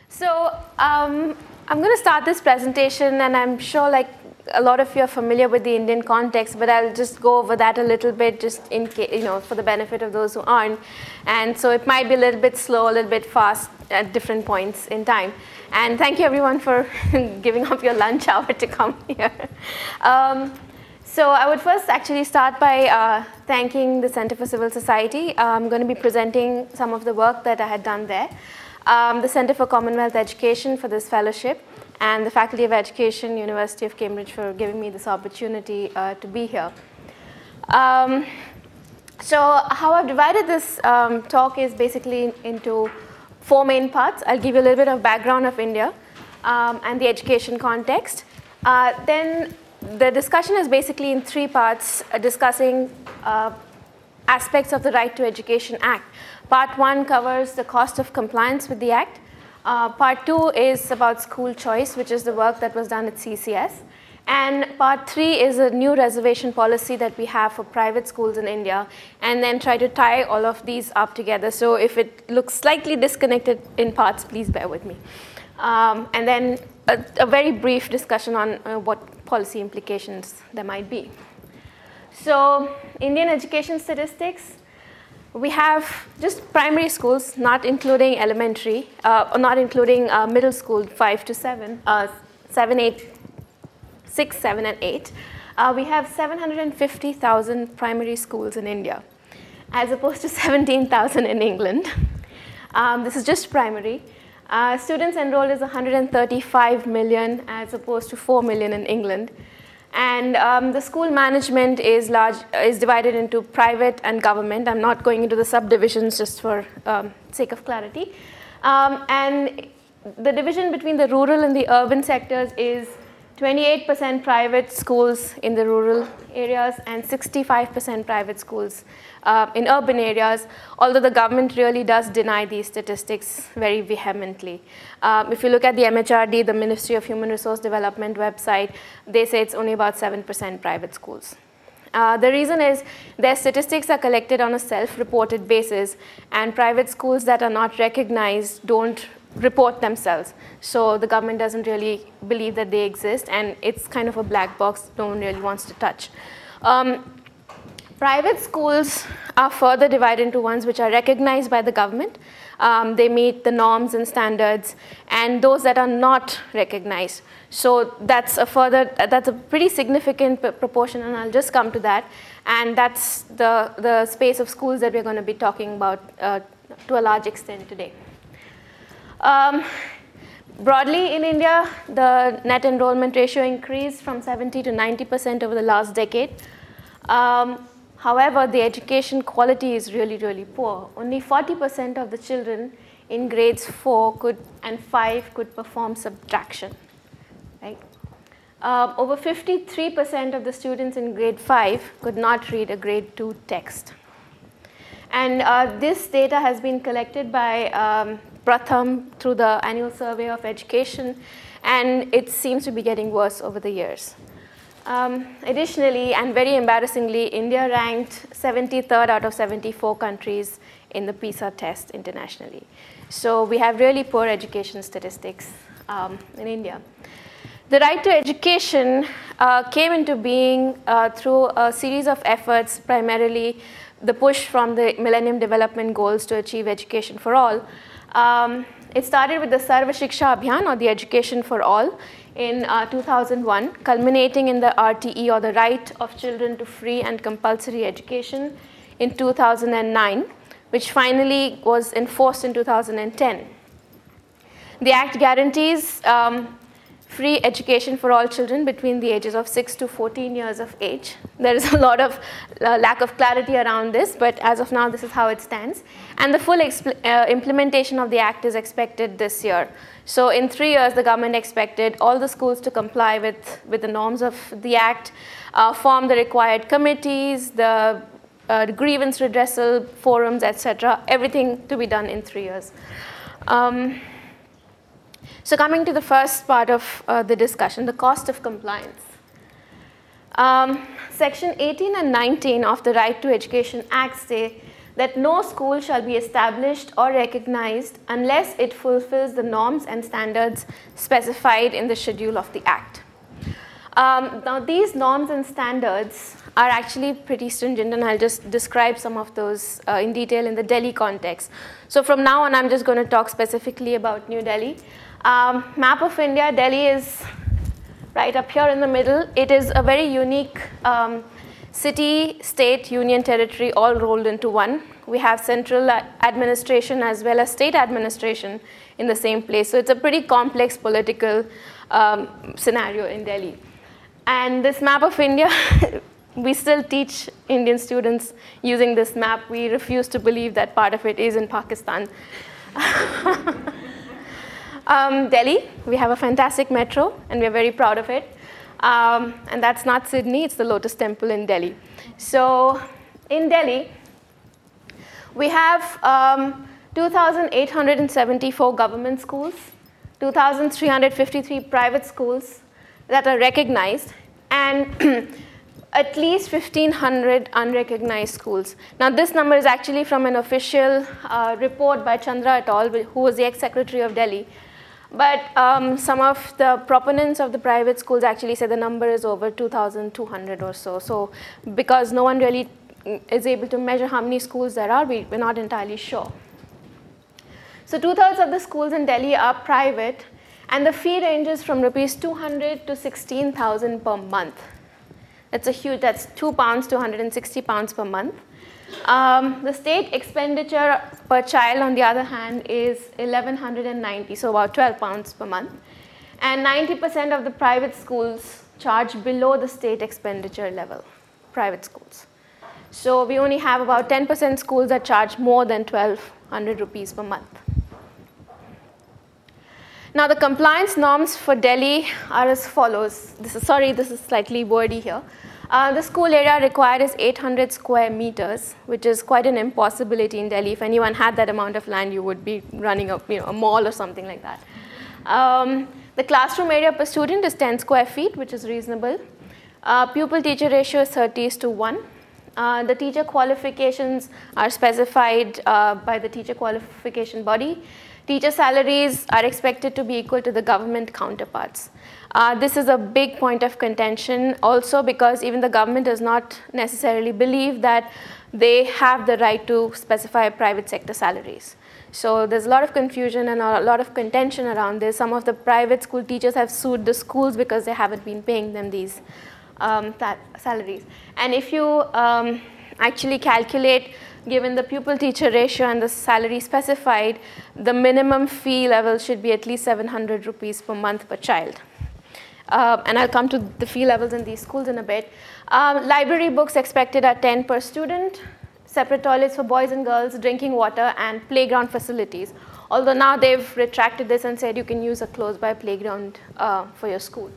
So I'm going to start this presentation, and I'm sure like a lot of you are familiar with the Indian context, but I'll just go over that a little bit, just in case, for the benefit of those who aren't. And so it might be a little bit slow, a little bit fast at different points in time. And thank you everyone for giving up your lunch hour to come here. So I would first actually start by thanking the Center for Civil Society. I'm going to be presenting some of the work that I had done there. The Center for Commonwealth Education for this fellowship, and the Faculty of Education, University of Cambridge, for giving me this opportunity to be here. So how I've divided this talk is basically into four main parts. I'll give you a little bit of background of India and the education context. Then the discussion is basically in three parts, discussing aspects of the Right to Education Act. Part one covers the cost of compliance with the Act. Part two is about school choice, which is the work that was done at CCS. And part three is a new reservation policy that we have for private schools in India, and then try to tie all of these up together. So if it looks slightly disconnected in parts, please bear with me. And then a very brief discussion on what policy implications there might be. So Indian education statistics. We have just primary schools, not including elementary, not including middle school 5 to 7, 6, 7, and 8. We have 750,000 primary schools in India, as opposed to 17,000 in England. This is just primary. Students enrolled is 135 million, as opposed to 4 million in England. And the school management is divided into private and government. I'm not going into the subdivisions just for sake of clarity. And the division between the rural and the urban sectors is 28% private schools in the rural areas and 65% private schools in urban areas, although the government really does deny these statistics very vehemently. If you look at the MHRD, the Ministry of Human Resource Development website, they say it's only about 7% private schools. The reason is their statistics are collected on a self-reported basis, and private schools that are not recognized don't report themselves. So the government doesn't really believe that they exist, and it's kind of a black box no one really wants to touch. Private schools are further divided into ones which are recognized by the government. They meet the norms and standards, and those that are not recognized. So that's a pretty significant proportion, and I'll just come to that. And that's the space of schools that we're going to be talking about to a large extent today. Broadly in India, the net enrollment ratio increased from 70 to 90% over the last decade. However, the education quality is really, really poor. Only 40% of the children in grades 4 and 5 could perform subtraction. Right? Over 53% of the students in grade 5 could not read a grade 2 text. And this data has been collected by Pratham through the annual survey of education, and it seems to be getting worse over the years. Additionally, and very embarrassingly, India ranked 73rd out of 74 countries in the PISA test internationally. So we have really poor education statistics in India. The right to education came into being through a series of efforts, primarily the push from the Millennium Development Goals to achieve education for all. It started with the Sarva Shiksha Abhiyan, or the Education for All, in 2001, culminating in the RTE, or the Right of Children to Free and Compulsory Education, in 2009, which finally was enforced in 2010. The Act guarantees free education for all children between the ages of 6 to 14 years of age. There is a lot of lack of clarity around this, but as of now, this is how it stands. And the full implementation of the Act is expected this year. So in 3 years, the government expected all the schools to comply with the norms of the Act, form the required committees, the grievance redressal forums, etc., everything to be done in 3 years. So coming to the first part of the discussion, the cost of compliance. Section 18 and 19 of the Right to Education Act say that no school shall be established or recognized unless it fulfills the norms and standards specified in the schedule of the Act. Now, these norms and standards are actually pretty stringent, and I'll just describe some of those in detail in the Delhi context. So from now on, I'm just going to talk specifically about New Delhi. Map of India, Delhi is right up here in the middle. It is a very unique city, state, union territory all rolled into one. We have central administration as well as state administration in the same place. So it's a pretty complex political scenario in Delhi. And this map of India, we still teach Indian students using this map. We refuse to believe that part of it is in Pakistan. Delhi, we have a fantastic metro, and we're very proud of it. And that's not Sydney, it's the Lotus Temple in Delhi. So in Delhi, we have 2,874 government schools, 2,353 private schools that are recognized, and at least 1,500 unrecognized schools. Now, this number is actually from an official report by Chandra et al., who was the ex-secretary of Delhi. But some of the proponents of the private schools actually say the number is over 2,200 or so. So because no one really is able to measure how many schools there are, we're not entirely sure. So 2/3 of the schools in Delhi are private, and the fee ranges from rupees 200 to 16,000 per month. That's a huge, that's £2 to £160 per month. The state expenditure per child, on the other hand, is 1,190, so about £12 per month. And 90% of the private schools charge below the state expenditure level, private schools. So we only have about 10% schools that charge more than 1,200 rupees per month. Now, the compliance norms for Delhi are as follows. This is slightly wordy here. The school area required is 800 square meters, which is quite an impossibility in Delhi. If anyone had that amount of land, you would be running a mall or something like that. The classroom area per student is 10 square feet, which is reasonable. Pupil-teacher ratio is 30:1. The teacher qualifications are specified by the teacher qualification body. Teacher salaries are expected to be equal to the government counterparts. This is a big point of contention also because even the government does not necessarily believe that they have the right to specify private sector salaries. So there's a lot of confusion and a lot of contention around this. Some of the private school teachers have sued the schools because they haven't been paying them these salaries. And if you actually calculate, given the pupil-teacher ratio and the salary specified, the minimum fee level should be at least 700 rupees per month per child. And I'll come to the fee levels in these schools in a bit. Library books expected are 10 per student, separate toilets for boys and girls, drinking water, and playground facilities. Although now they've retracted this and said you can use a close-by playground for your school.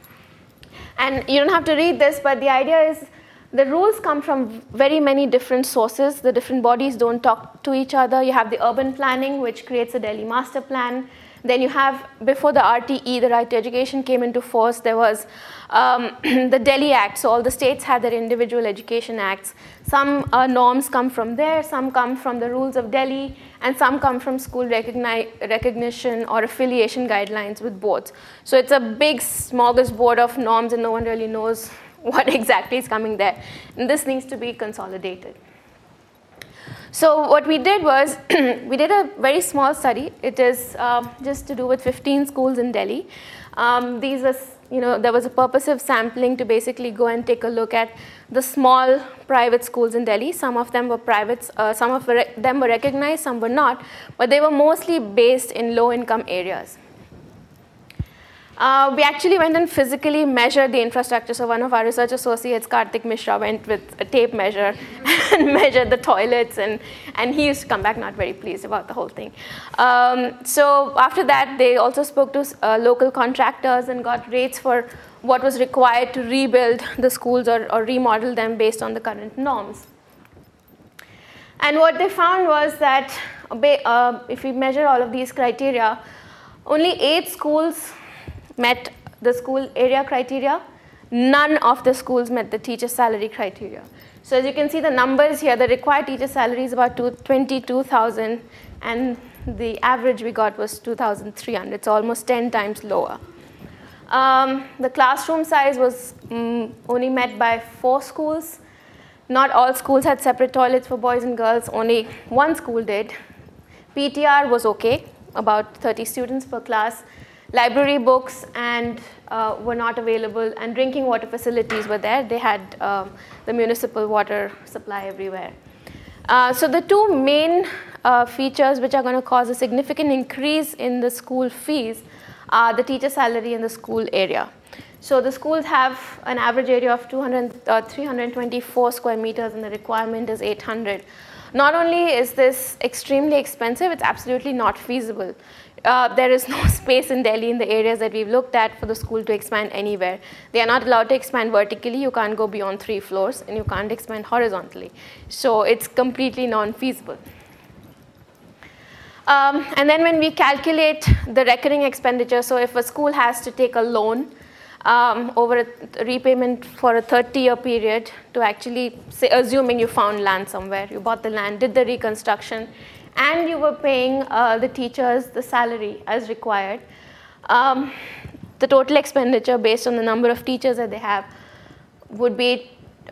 And you don't have to read this, but the idea is the rules come from very many different sources. The different bodies don't talk to each other. You have the urban planning, which creates a Delhi master plan. Then you have, before the RTE, the Right to Education, came into force, there was the Delhi Act. So all the states had their individual education acts. Some norms come from there, some come from the rules of Delhi, and some come from school recognition or affiliation guidelines with boards. So it's a big smorgasbord of norms, and no one really knows what exactly is coming there. And this needs to be consolidated. So what we did was, we did a very small study. It is just to do with 15 schools in Delhi. These are, there was a purposive sampling to basically go and take a look at the small private schools in Delhi. Some of them were private, some of them were recognized, some were not, but they were mostly based in low-income areas. We actually went and physically measured the infrastructure. So one of our research associates, Karthik Mishra, went with a tape measure and measured the toilets, and he used to come back not very pleased about the whole thing. So after that, they also spoke to local contractors and got rates for what was required to rebuild the schools or remodel them based on the current norms. And what they found was that if we measure all of these criteria, only 8 schools met the school area criteria. none of the schools met the teacher salary criteria. So as you can see the numbers here, the required teacher salary is about 22,000 and the average we got was 2,300. It's almost 10 times lower. The classroom size was only met by 4 schools. Not all schools had separate toilets for boys and girls, only one school did. PTR was okay, about 30 students per class. Library books were not available, and drinking water facilities were there. They had the municipal water supply everywhere. So the two main features which are going to cause a significant increase in the school fees are the teacher salary and the school area. So the schools have an average area of 324 square meters and the requirement is 800. Not only is this extremely expensive, it's absolutely not feasible. There is no space in Delhi in the areas that we've looked at for the school to expand anywhere. They are not allowed to expand vertically. You can't go beyond 3 floors and you can't expand horizontally. So it's completely non-feasible. And then when we calculate the recurring expenditure, so if a school has to take a loan over a repayment for a 30-year period to actually, say, assuming you found land somewhere, you bought the land, did the reconstruction, and you were paying the teachers the salary as required, the total expenditure based on the number of teachers that they have would be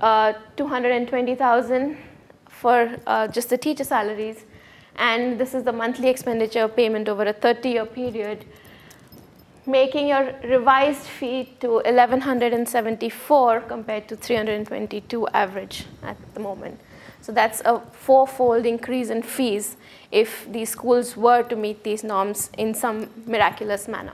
220,000 for just the teacher salaries. And this is the monthly expenditure payment over a 30-year period, making your revised fee to 1,174 compared to 322 average at the moment. So that's a 4-fold increase in fees if these schools were to meet these norms in some miraculous manner.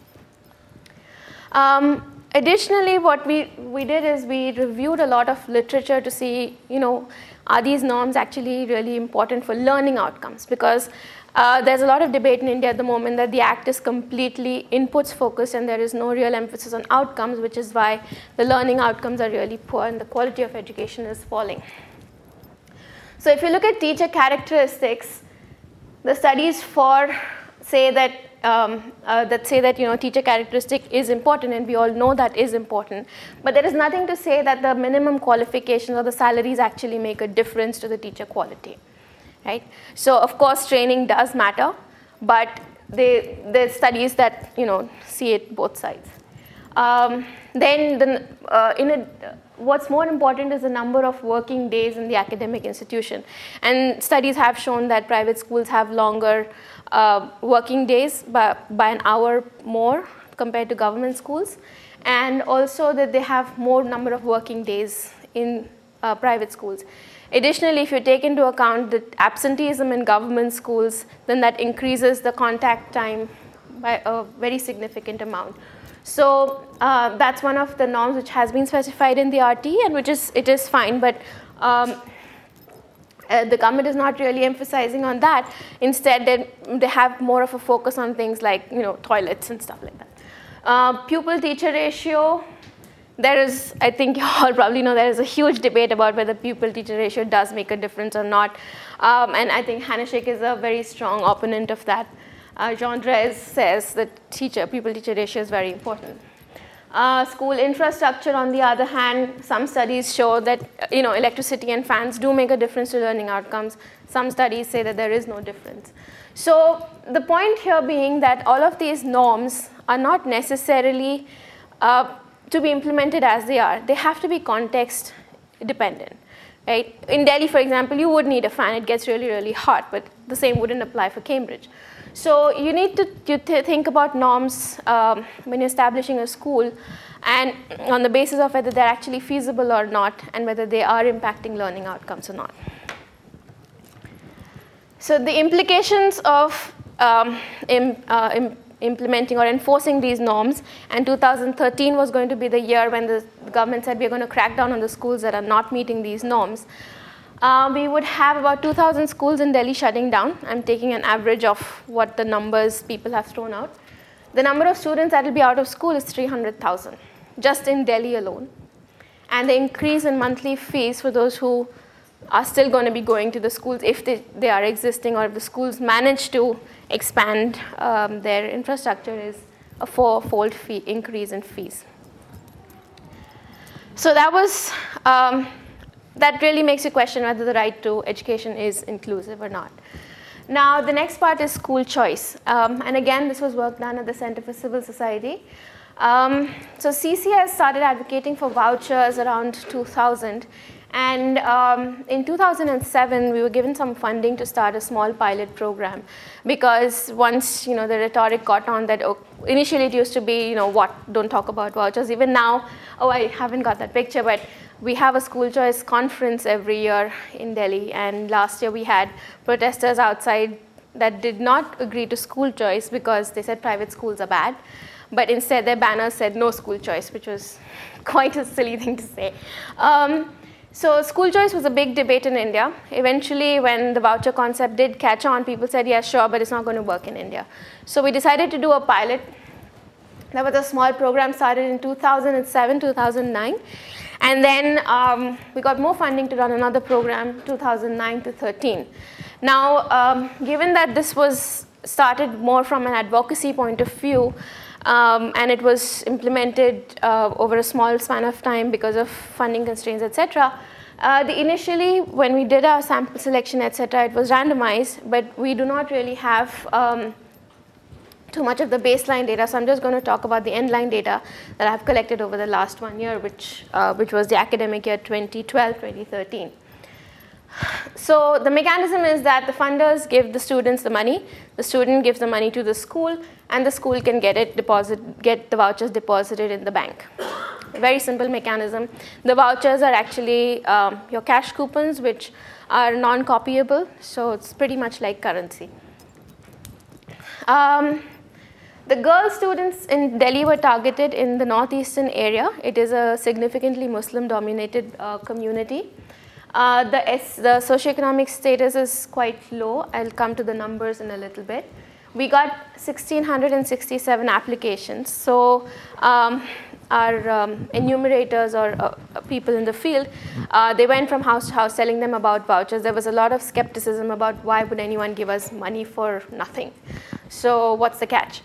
Additionally, what we did is we reviewed a lot of literature to see, are these norms actually really important for learning outcomes? Because there's a lot of debate in India at the moment that the Act is completely inputs focused and there is no real emphasis on outcomes, which is why the learning outcomes are really poor and the quality of education is falling. So if you look at teacher characteristics, the studies say that teacher characteristic is important, and we all know that is important. But there is nothing to say that the minimum qualifications or the salaries actually make a difference to the teacher quality, right? So of course training does matter, but there's studies that see it both sides. What's more important is the number of working days in the academic institution. And studies have shown that private schools have longer working days by an hour more compared to government schools. And also that they have more number of working days in private schools. Additionally, if you take into account the absenteeism in government schools, then that increases the contact time by a very significant amount. So that's one of the norms which has been specified in the RT, and it is fine, but the government is not really emphasizing on that. Instead, they have more of a focus on things like toilets and stuff like that. Pupil-teacher ratio, I think you all probably know there is a huge debate about whether pupil-teacher ratio does make a difference or not, and I think Hanashek is a very strong opponent of that. Jean Drèze says that pupil-teacher ratio is very important. School infrastructure, on the other hand, some studies show that electricity and fans do make a difference to learning outcomes. Some studies say that there is no difference. So the point here being that all of these norms are not necessarily to be implemented as they are. They have to be context dependent. Right? In Delhi, for example, you would need a fan. It gets really, really hot, but the same wouldn't apply for Cambridge. So you need to think about norms when you're establishing a school, and on the basis of whether they're actually feasible or not, and whether they are impacting learning outcomes or not. So the implications of implementing or enforcing these norms, and 2013 was going to be the year when the government said we're going to crack down on the schools that are not meeting these norms. We would have about 2,000 schools in Delhi shutting down. I'm taking an average of what the numbers people have thrown out. The number of students that will be out of school is 300,000, just in Delhi alone. And the increase in monthly fees for those who are still going to be going to the schools, if they are existing, or if the schools manage to expand their infrastructure, is a 4-fold increase in fees. So that was, that really makes you question whether the right to education is inclusive or not. Now, the next part is school choice. And again, this was work done at the Center for Civil Society. So CCS started advocating for vouchers around 2000. And in 2007, we were given some funding to start a small pilot program, because once the rhetoric got on that initially it used to be what, don't talk about vouchers. Even now, I haven't got that picture, but we have a school choice conference every year in Delhi, and last year we had protesters outside that did not agree to school choice because they said private schools are bad, but instead their banners said no school choice, which was quite a silly thing to say. So school choice was a big debate in India. Eventually, when the voucher concept did catch on, people said, yeah, sure, but it's not going to work in India. So we decided to do a pilot. That was a small program started in 2007, 2009. And then we got more funding to run another program, 2009 to 13. Now, given that this was started more from an advocacy point of view, and it was implemented over a small span of time because of funding constraints, etc. Initially, when we did our sample selection, etc., it was randomized, but we do not really have too much of the baseline data. So I'm just going to talk about the endline data that I've collected over the last 1 year, which was the academic year 2012-2013. So the mechanism is that the funders give the students the money, the student gives the money to the school, and the school can get the vouchers deposited in the bank. A very simple mechanism. The vouchers are actually your cash coupons, which are non-copyable, so it's pretty much like currency. The girl students in Delhi were targeted in the northeastern area. It is a significantly Muslim-dominated community. The socioeconomic status is quite low. I'll come to the numbers in a little bit. We got 1,667 applications. So our enumerators or people in the field, they went from house to house telling them about vouchers. There was a lot of skepticism about why would anyone give us money for nothing. So what's the catch?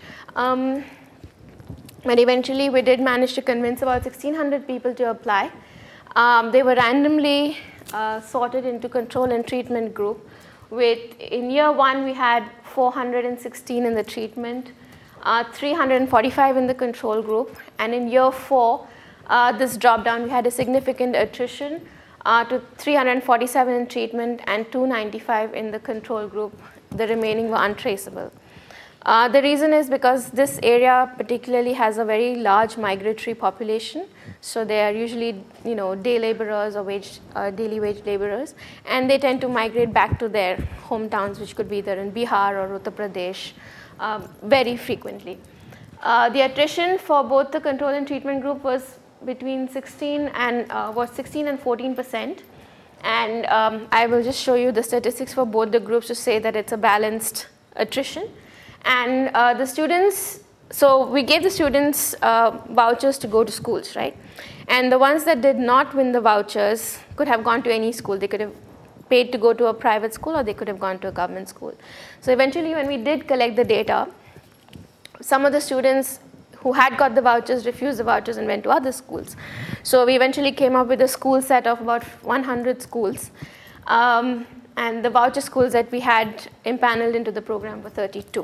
But eventually we did manage to convince about 1,600 people to apply. They were randomly sorted into control and treatment group. In year 1, we had 416 in the treatment, 345 in the control group, and in year 4, this dropped down. We had a significant attrition to 347 in treatment and 295 in the control group. The remaining were untraceable. The reason is because this area particularly has a very large migratory population. So they are usually, day laborers or daily wage laborers, and they tend to migrate back to their hometowns, which could be either in Bihar or Uttar Pradesh, very frequently. The attrition for both the control and treatment group was between 16 and 14%. And I will just show you the statistics for both the groups to say that it's a balanced attrition. And the students, so we gave the students vouchers to go to schools, right? And the ones that did not win the vouchers could have gone to any school. They could have paid to go to a private school, or they could have gone to a government school. So eventually, when we did collect the data, some of the students who had got the vouchers refused the vouchers and went to other schools. So we eventually came up with a school set of about 100 schools. And the voucher schools that we had impaneled into the program were 32.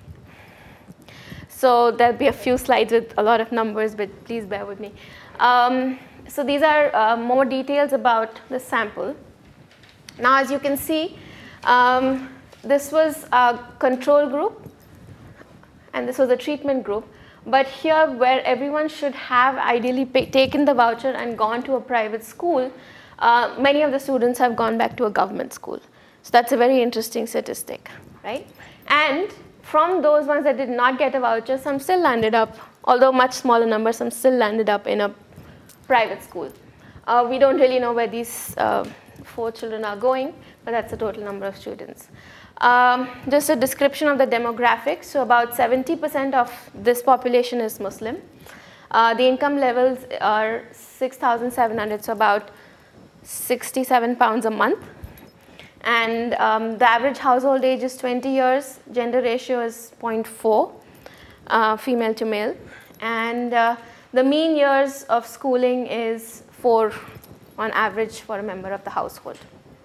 So there'll be a few slides with a lot of numbers, but please bear with me. So these are more details about the sample. Now, as you can see, this was a control group, and this was a treatment group. But here, where everyone should have ideally taken the voucher and gone to a private school, many of the students have gone back to a government school. So that's a very interesting statistic, right? And from those ones that did not get a voucher, some still landed up, although much smaller numbers, some still landed up in a private school. We don't really know where these 4 children are going, but that's the total number of students. Just a description of the demographics. So about 70% of this population is Muslim. The income levels are 6,700, so about 67 pounds a month. And the average household age is 20 years. Gender ratio is 0.4, female to male. And The mean years of schooling is 4 on average for a member of the household.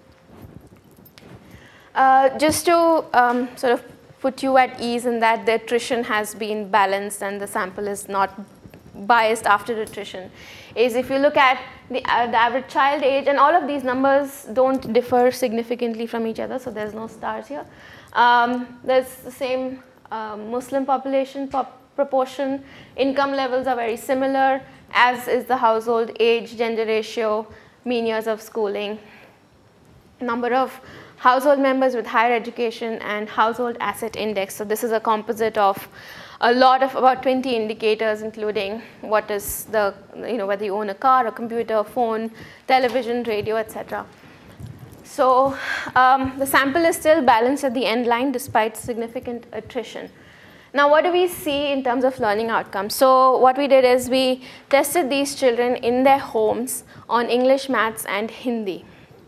Just to sort of put you at ease in that the attrition has been balanced and the sample is not biased after attrition, is if you look at the average child age, and all of these numbers don't differ significantly from each other, so there's no stars here. There's the same Muslim population proportion. Income levels are very similar, as is the household age, gender ratio, mean years of schooling, number of household members with higher education, and household asset index. So this is a composite of a lot of about 20 indicators, including what is the, whether you own a car, a computer, a phone, television, radio, etc. So the sample is still balanced at the end line despite significant attrition. Now, what do we see in terms of learning outcomes? So what we did is we tested these children in their homes on English, maths, and Hindi.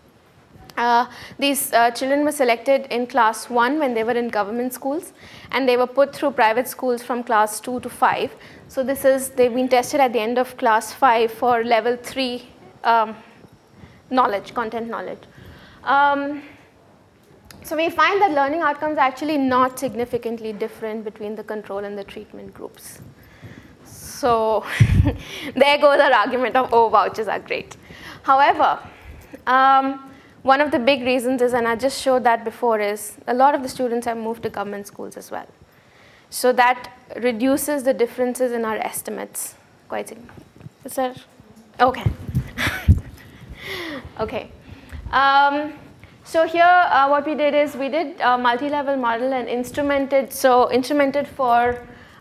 These children were selected in class 1 when they were in government schools, and they were put through private schools from class 2 to 5. So they've been tested at the end of class 5 for level 3 knowledge, content knowledge. So we find that learning outcomes are actually not significantly different between the control and the treatment groups. So there goes our argument of, oh, vouchers are great. However, one of the big reasons is, and I just showed that before, is a lot of the students have moved to government schools as well. So that reduces the differences in our estimates quite significantly. Is that? Okay. Okay. So here what we did is we did a multi-level model and instrumented for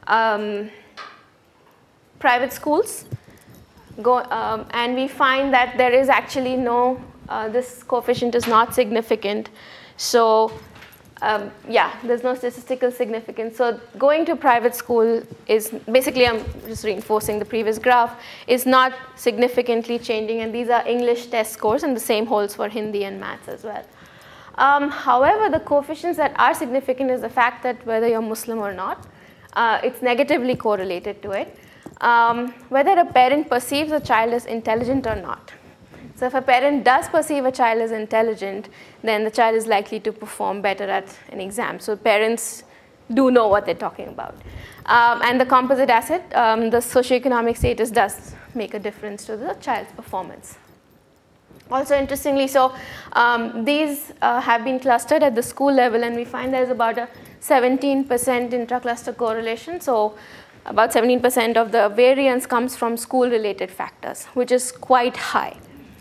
private schools. And we find that there is actually no, this coefficient is not significant. So yeah, there's no statistical significance. So going to private school is basically, I'm just reinforcing the previous graph, is not significantly changing. And these are English test scores, and the same holds for Hindi and maths as well. However, the coefficients that are significant is the fact that whether you're Muslim or not, it's negatively correlated to it. Whether a parent perceives a child as intelligent or not. So if a parent does perceive a child as intelligent, then the child is likely to perform better at an exam. So parents do know what they're talking about. And the composite asset, the socioeconomic status does make a difference to the child's performance. Also interestingly, so these have been clustered at the school level, and we find there's about a 17% intra-cluster correlation. So about 17% of the variance comes from school-related factors, which is quite high.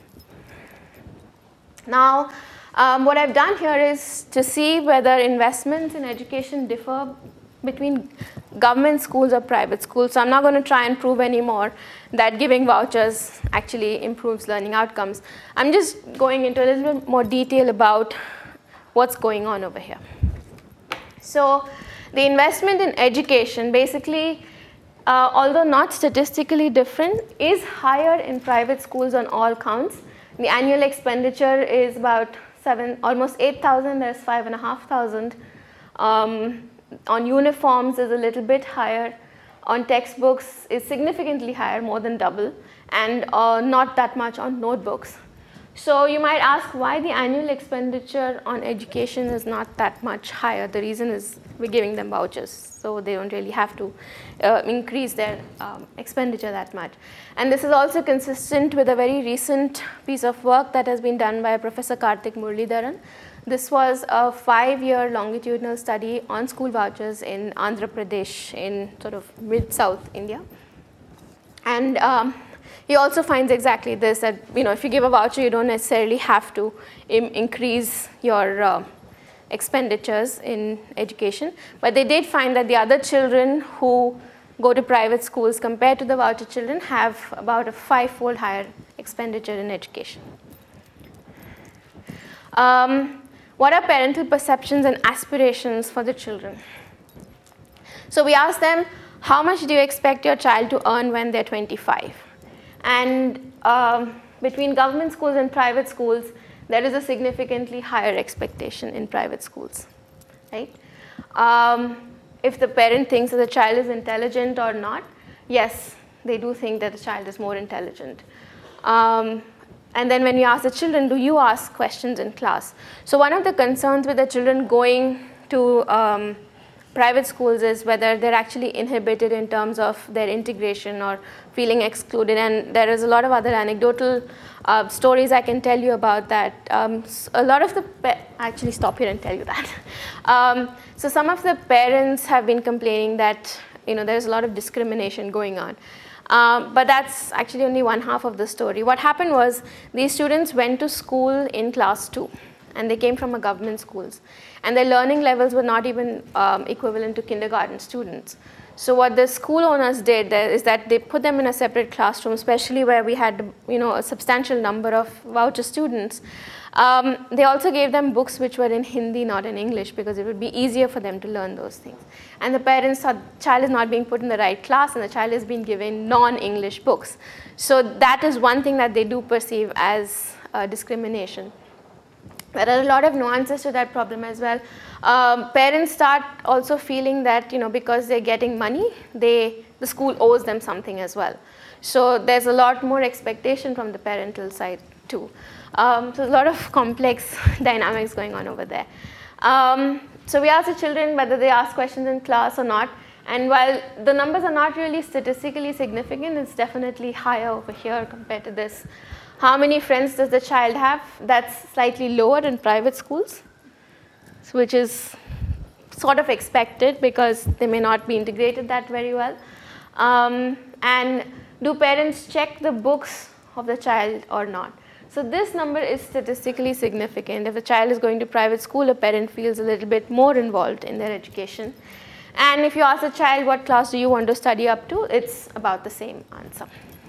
Now, what I've done here is to see whether investments in education differ between government schools or private schools. So I'm not going to try and prove anymore that giving vouchers actually improves learning outcomes. I'm just going into a little bit more detail about what's going on over here. So the investment in education basically, although not statistically different, is higher in private schools on all counts. The annual expenditure is about almost 8,000, there's 5,500. On uniforms is a little bit higher. On textbooks is significantly higher, more than double, and not that much on notebooks. So you might ask why the annual expenditure on education is not that much higher. The reason is we're giving them vouchers, so they don't really have to increase their expenditure that much. And this is also consistent with a very recent piece of work that has been done by Professor Karthik Muralidharan. This was a 5-year longitudinal study on school vouchers in Andhra Pradesh, in sort of mid-south India. And he also finds exactly this, that if you give a voucher, you don't necessarily have to increase your expenditures in education. But they did find that the other children who go to private schools compared to the voucher children have about a 5-fold higher expenditure in education. What are parental perceptions and aspirations for the children? So we asked them, how much do you expect your child to earn when they're 25? And between government schools and private schools, there is a significantly higher expectation in private schools, right? If the parent thinks that the child is intelligent or not, yes, they do think that the child is more intelligent. And then when you ask the children, do you ask questions in class? So one of the concerns with the children going to private schools is whether they're actually inhibited in terms of their integration or feeling excluded. And there is a lot of other anecdotal stories I can tell you about that. A lot of the actually stop here and tell you that. So some of the parents have been complaining that there's a lot of discrimination going on. But that's actually only one half of the story. What happened was these students went to school in class 2, and they came from a government schools. And their learning levels were not even equivalent to kindergarten students. So what the school owners did is that they put them in a separate classroom, especially where we had a substantial number of voucher students. They also gave them books which were in Hindi, not in English, because it would be easier for them to learn those things. And the parents thought the child is not being put in the right class and the child is being given non-English books. So that is one thing that they do perceive as discrimination. There are a lot of nuances to that problem as well. Parents start also feeling that because they're getting money, the school owes them something as well. So there's a lot more expectation from the parental side too. So a lot of complex dynamics going on over there. So we asked the children whether they ask questions in class or not. And while the numbers are not really statistically significant, it's definitely higher over here compared to this. How many friends does the child have? That's slightly lower in private schools, which is sort of expected because they may not be integrated that very well. And do parents check the books of the child or not? So this number is statistically significant. If a child is going to private school, a parent feels a little bit more involved in their education. And if you ask a child, what class do you want to study up to, it's about the same answer.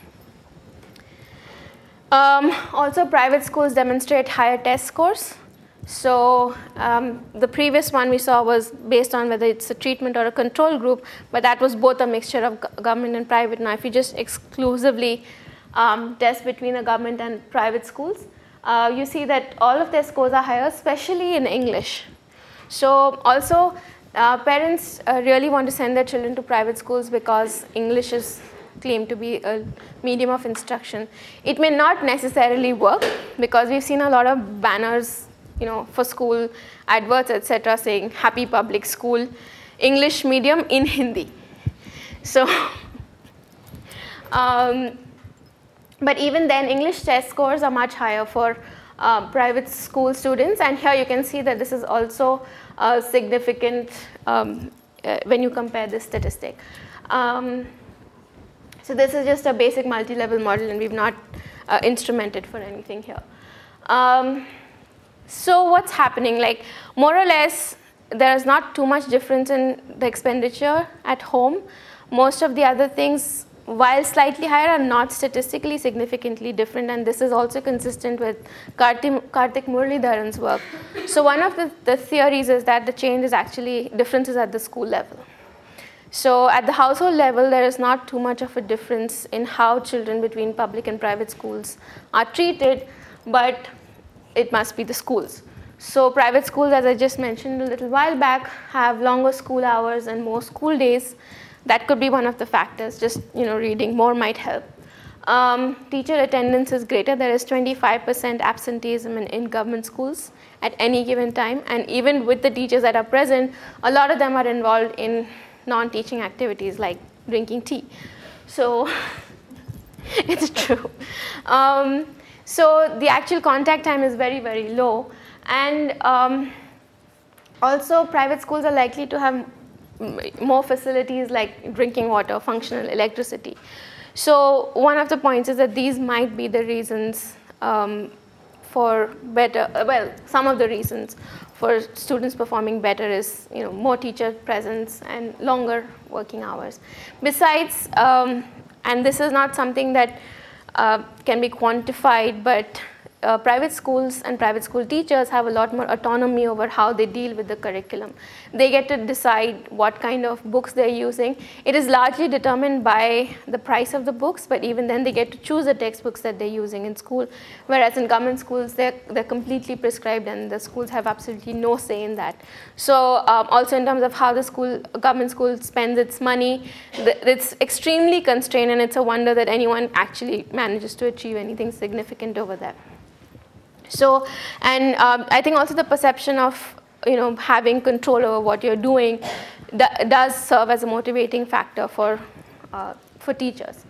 Also, private schools demonstrate higher test scores. So the previous one we saw was based on whether it's a treatment or a control group, but that was both a mixture of government and private. Now, if you just exclusively test between the government and private schools, you see that all of their scores are higher, especially in English. So also, parents really want to send their children to private schools because English is claimed to be a medium of instruction. It may not necessarily work because we've seen a lot of banners, for school adverts, etc., saying "Happy Public School, English medium in Hindi." So, but even then, English test scores are much higher for private school students, and here you can see that this is also significant when you compare this statistic. So this is just a basic multi-level model, and we've not instrumented for anything here. So what's happening? More or less, there is not too much difference in the expenditure at home. Most of the other things, while slightly higher, are not statistically significantly different, and this is also consistent with Karthik Muralidharan's work. So one of the theories is that the change is actually differences at the school level. So at the household level, there is not too much of a difference in how children between public and private schools are treated, but it must be the schools. So private schools, as I just mentioned a little while back, have longer school hours and more school days. That could be one of the factors. Just reading more might help. Teacher attendance is greater. There is 25% absenteeism in government schools at any given time, and even with the teachers that are present, a lot of them are involved in non-teaching activities like drinking tea. So it's true. So the actual contact time is very, very low. And also private schools are likely to have more facilities like drinking water, functional electricity. So one of the points is that these might be the reasons for better, some of the reasons for students performing better is more teacher presence and longer working hours. Besides, and this is not something that can be quantified, but private schools and private school teachers have a lot more autonomy over how they deal with the curriculum. They get to decide what kind of books they're using. It is largely determined by the price of the books, but even then they get to choose the textbooks that they're using in school, whereas in government schools, they're completely prescribed and the schools have absolutely no say in that. So also in terms of how the government school spends its money, it's extremely constrained, and it's a wonder that anyone actually manages to achieve anything significant over there. So, and I think also the perception of having control over what you're doing does serve as a motivating factor for teachers.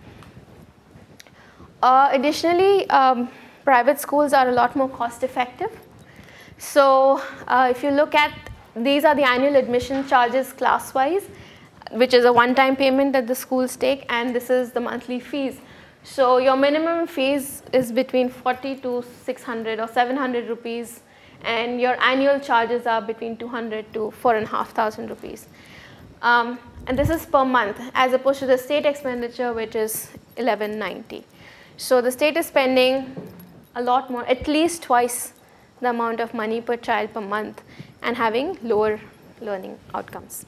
Additionally, private schools are a lot more cost effective. So if you look at, these are the annual admission charges class-wise, which is a one-time payment that the schools take, and this is the monthly fees. So your minimum fees is between 40 to 600 or 700 rupees, and your annual charges are between 200 to 4,500 rupees. And this is per month, as opposed to the state expenditure, which is 1190. So the state is spending a lot more, at least twice the amount of money per child per month, and having lower learning outcomes.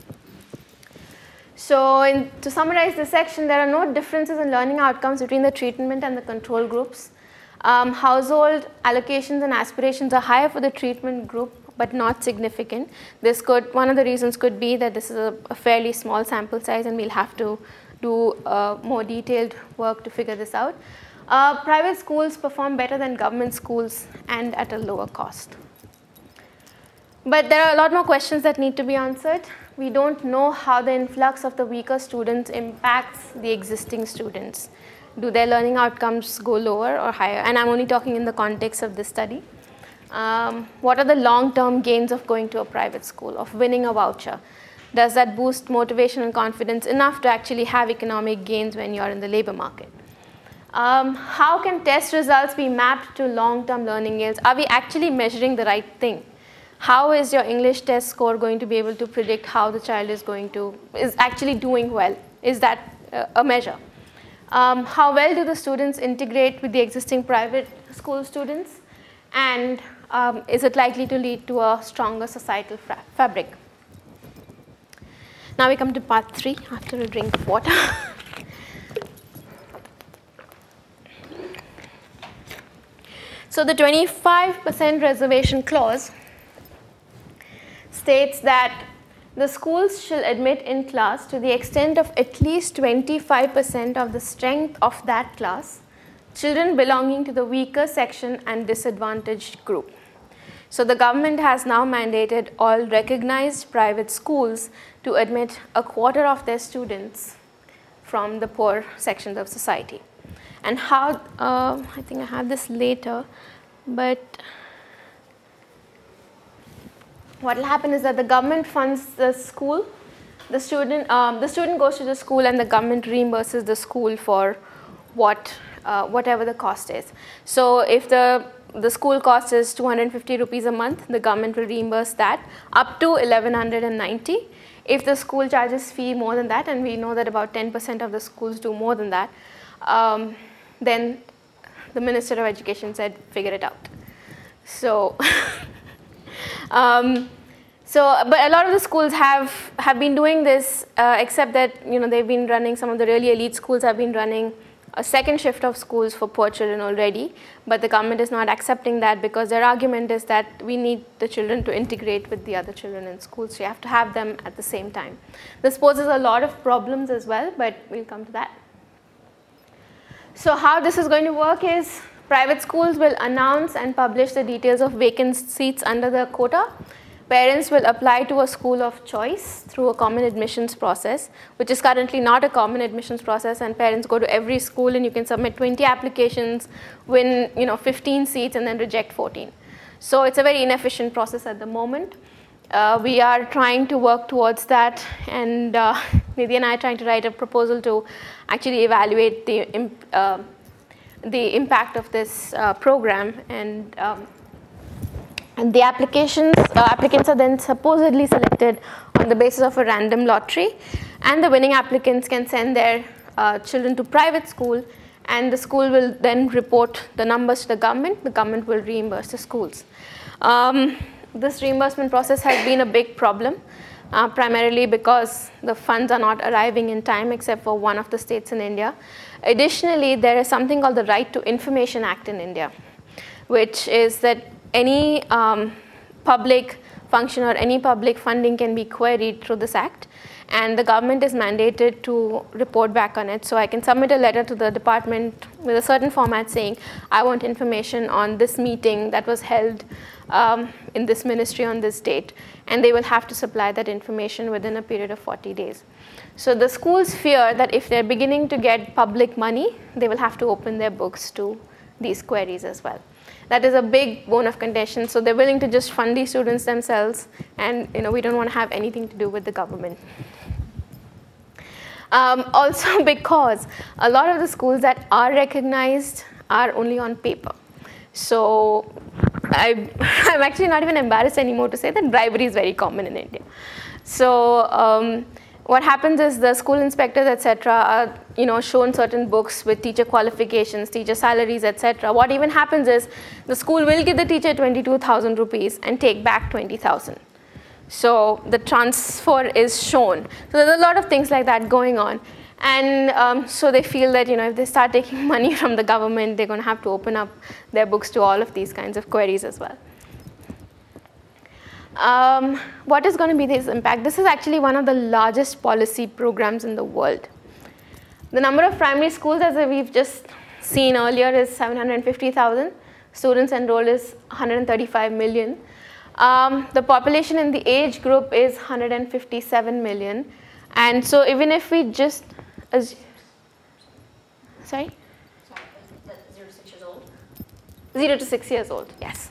So to summarize this section, there are no differences in learning outcomes between the treatment and the control groups. Household allocations and aspirations are higher for the treatment group, but not significant. One of the reasons could be that this is a fairly small sample size, and we'll have to do more detailed work to figure this out. Private schools perform better than government schools and at a lower cost. But there are a lot more questions that need to be answered. We don't know how the influx of the weaker students impacts the existing students. Do their learning outcomes go lower or higher? And I'm only talking in the context of this study. What are the long-term gains of going to a private school, of winning a voucher? Does that boost motivation and confidence enough to actually have economic gains when you're in the labor market? How can test results be mapped to long-term learning gains? Are we actually measuring the right thing? How is your English test score going to be able to predict how the child is actually doing well? Is that a measure? How well do the students integrate with the existing private school students? And is it likely to lead to a stronger societal fabric? Now we come to part 3 after a drink of water. So the 25% reservation clause states that the schools shall admit in class to the extent of at least 25% of the strength of that class children belonging to the weaker section and disadvantaged group. So the government has now mandated all recognized private schools to admit a quarter of their students from the poor sections of society. And how, I think I have this later, but what will happen is that the government funds the school, the student goes to the school, and the government reimburses the school for whatever the cost is. So if the school cost is 250 rupees a month, the government will reimburse that up to 1190. If the school charges fee more than that, and we know that about 10% of the schools do more than that, then the Minister of Education said, figure it out. So, but a lot of the schools have been doing this, except that they've been running, some of the really elite schools have been running a second shift of schools for poor children already, but the government is not accepting that because their argument is that we need the children to integrate with the other children in schools, so you have to have them at the same time. This poses a lot of problems as well, but we'll come to that. So how this is going to work is private schools will announce and publish the details of vacant seats under the quota. Parents will apply to a school of choice through a common admissions process, which is currently not a common admissions process, and parents go to every school and you can submit 20 applications, win 15 seats and then reject 14. So it's a very inefficient process at the moment. We are trying to work towards that, and Nidhi and I are trying to write a proposal to actually evaluate the impact of this program, and the applicants are then supposedly selected on the basis of a random lottery, and the winning applicants can send their children to private school, and the school will then report the numbers to the government will reimburse the schools. This reimbursement process has been a big problem, primarily because the funds are not arriving in time except for one of the states in India. Additionally, there is something called the Right to Information Act in India, which is that any public function or any public funding can be queried through this act, and the government is mandated to report back on it. So I can submit a letter to the department with a certain format saying, I want information on this meeting that was held in this ministry on this date, and they will have to supply that information within a period of 40 days. So the schools fear that if they're beginning to get public money, they will have to open their books to these queries as well. That is a big bone of contention. So they're willing to just fund these students themselves, and we don't want to have anything to do with the government. Also because a lot of the schools that are recognized are only on paper. So I'm actually not even embarrassed anymore to say that bribery is very common in India. So what happens is the school inspectors, etc., are shown certain books with teacher qualifications, teacher salaries, etc. What even happens is the school will give the teacher 22,000 rupees and take back 20,000. So the transfer is shown. So there's a lot of things like that going on. And so they feel that if they start taking money from the government, they're going to have to open up their books to all of these kinds of queries as well. What is going to be this impact? This is actually one of the largest policy programs in the world. The number of primary schools, as we've just seen earlier, is 750,000. Students enrolled is 135 million. The population in the age group is 157 million. And so even if we just... Sorry? 0 to 6 years old? 0 to 6 years old, yes.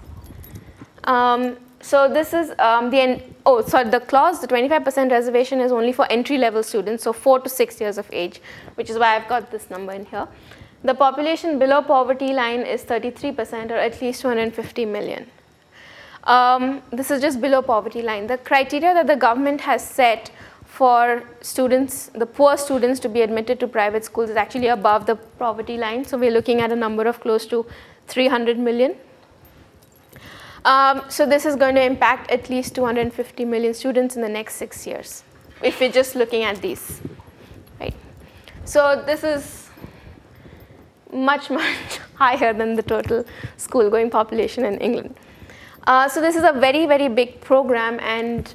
So this is the clause, the 25% reservation is only for entry-level students, so 4 to 6 years of age, which is why I've got this number in here. The population below poverty line is 33%, or at least 250 million. This is just below poverty line. The criteria that the government has set for students, the poor students, to be admitted to private schools is actually above the poverty line. So we're looking at a number of close to 300 million. So this is going to impact at least 250 million students in the next 6 years, if we're just looking at these, right? So this is much, much higher than the total school-going population in England. So this is a very, very big program, and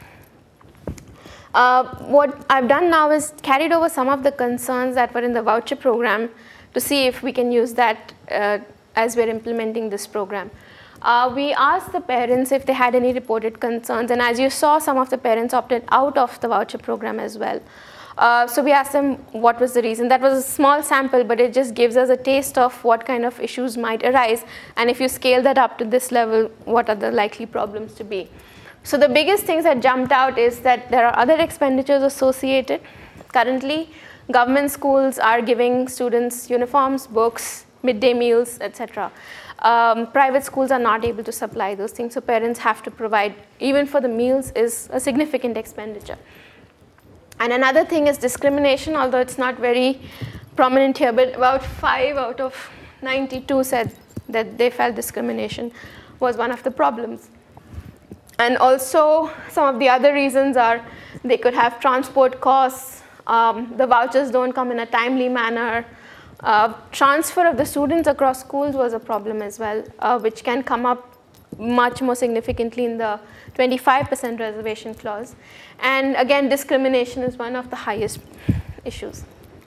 what I've done now is carried over some of the concerns that were in the voucher program to see if we can use that as we're implementing this program. We asked the parents if they had any reported concerns, and as you saw, some of the parents opted out of the voucher program as well. So we asked them what was the reason. That was a small sample, but it just gives us a taste of what kind of issues might arise, and if you scale that up to this level, what are the likely problems to be. So the biggest things that jumped out is that there are other expenditures associated. Currently, government schools are giving students uniforms, books, midday meals, etc. Private schools are not able to supply those things, so parents have to provide, even for the meals, is a significant expenditure. And another thing is discrimination, although it's not very prominent here, but about 5 out of 92 said that they felt discrimination was one of the problems. And also, some of the other reasons are they could have transport costs, the vouchers don't come in a timely manner, transfer of the students across schools was a problem as well, which can come up much more significantly in the 25% reservation clause. And again, discrimination is one of the highest issues.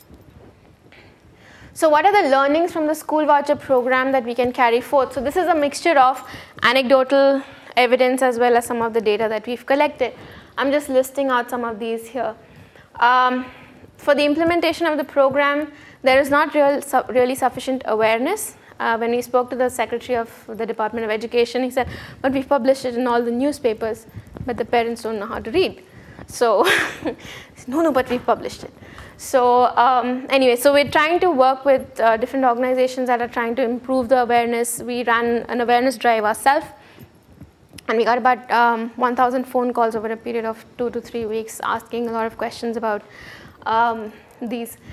So what are the learnings from the school voucher program that we can carry forth? So this is a mixture of anecdotal evidence as well as some of the data that we've collected. I'm just listing out some of these here. For the implementation of the program, there is not really sufficient awareness. When we spoke to the Secretary of the Department of Education, he said, but we've published it in all the newspapers, but the parents don't know how to read. So, no, but we've published it. So anyway, so we're trying to work with different organizations that are trying to improve the awareness. We ran an awareness drive ourselves, and we got about 1,000 phone calls over a period of 2 to 3 weeks, asking a lot of questions about these.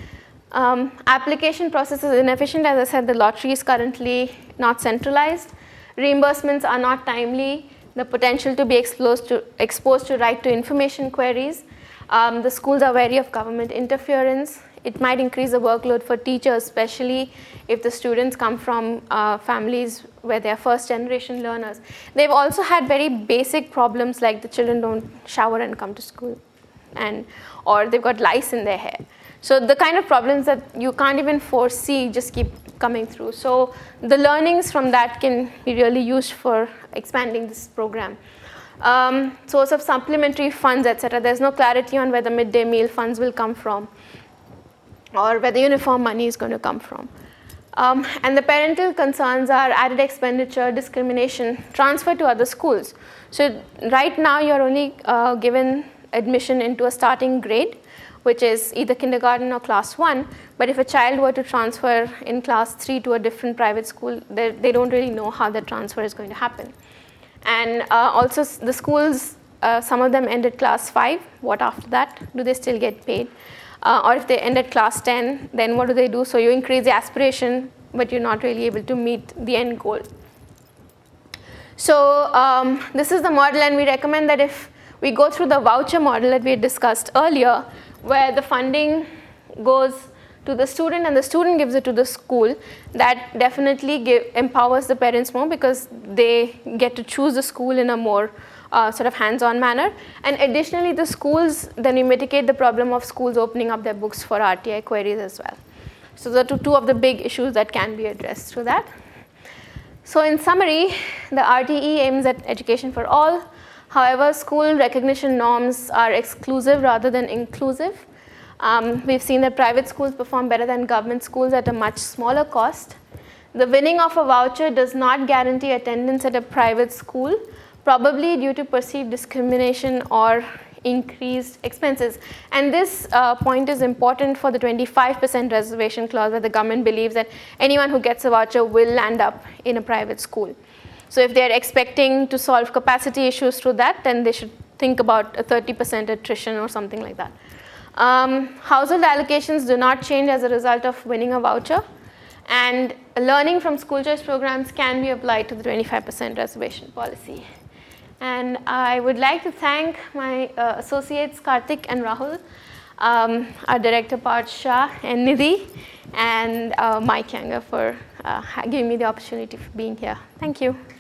Application process is inefficient. As I said, the lottery is currently not centralized. Reimbursements are not timely. The potential to be exposed to right to information queries. The schools are wary of government interference. It might increase the workload for teachers, especially if the students come from families where they're first generation learners. They've also had very basic problems like the children don't shower and come to school, or they've got lice in their hair. So the kind of problems that you can't even foresee just keep coming through. So the learnings from that can be really used for expanding this program. Source of supplementary funds, etc. There's no clarity on where the midday meal funds will come from or where the uniform money is going to come from. And the parental concerns are added expenditure, discrimination, transfer to other schools. So right now you're only given admission into a starting grade, which is either kindergarten or class 1. But if a child were to transfer in class 3 to a different private school, they don't really know how the transfer is going to happen. And also the schools, some of them end at class 5. What after that? Do they still get paid? Or if they end at class 10, then what do they do? So you increase the aspiration, but you're not really able to meet the end goal. So this is the model, and we recommend that if we go through the voucher model that we had discussed earlier, where the funding goes to the student and the student gives it to the school, that definitely empowers the parents more because they get to choose the school in a more sort of hands-on manner. And additionally, the schools, then we mitigate the problem of schools opening up their books for RTI queries as well. So those are two of the big issues that can be addressed through that. So in summary, the RTE aims at education for all. However, school recognition norms are exclusive rather than inclusive. We've seen that private schools perform better than government schools at a much smaller cost. The winning of a voucher does not guarantee attendance at a private school, probably due to perceived discrimination or increased expenses. And this point is important for the 25% reservation clause, where the government believes that anyone who gets a voucher will land up in a private school. So if they're expecting to solve capacity issues through that, then they should think about a 30% attrition or something like that. Household allocations do not change as a result of winning a voucher, and learning from school choice programs can be applied to the 25% reservation policy. And I would like to thank my associates Karthik and Rahul, our director Parth Shah and Nidhi, and Mike Younger for giving me the opportunity for being here. Thank you.